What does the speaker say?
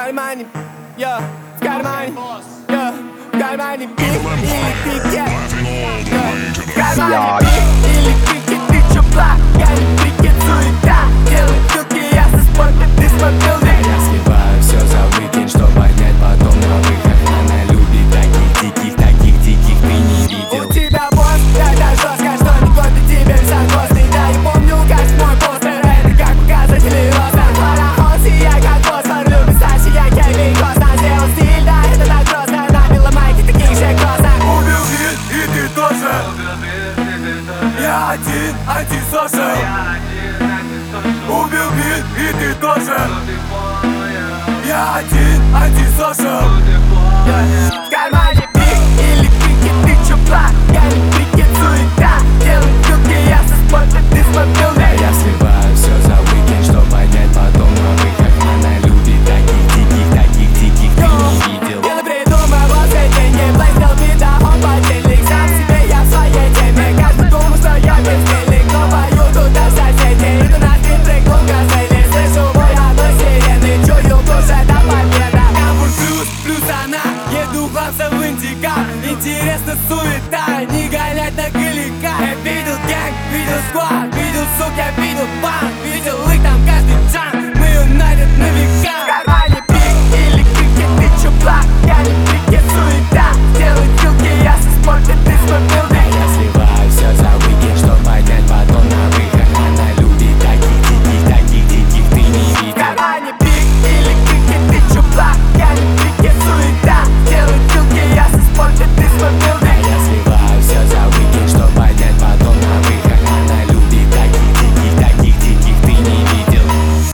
кармане, я в кармане, я в кармане пик или пикет, в кармане пик или пикет, ты чё плакали, пикет, суета, делай штуки, я со спорта, ты с мобилной. Я сливаю все за уикенд, что поднять потом на выход. Она любит таких диких ты не видел. У тебя босс, тогда жестко, что не год и тебе високосный. Да, я помню, как мой постер, это как показатели роста. Фараон сияй, как фосфор, любит Саши, я Кевин Костner. Сделал стиль, да, это так просто, на меломайке таких же костner. Убил бит, и ты тоже. Я один, антисоциал. Убил бит, и ты тоже. Я один, антисоциал. В кармане пик или пикет, ты чё плакали, пикет, суета, делай штуки, я со спорта, ты с мобилной. Я сливаю все за уикенд, что поднять потом на выход. Она любит таких диких ты не видел. Я придумывал все деньги, плейстел бита, он подельник. Сам себе я в своей теме, каждый думал, что я бездельник. Но пою туда соседей, иду на стрим, прыгну в газели. Слышу бой одной сирены, чую уже до победа. Камбур плюс она, еду глаза в индикар. Интересно суета, не гонять на галика. Я видел гэнг, видел сквад, видел сук, я видел банк, видел их там как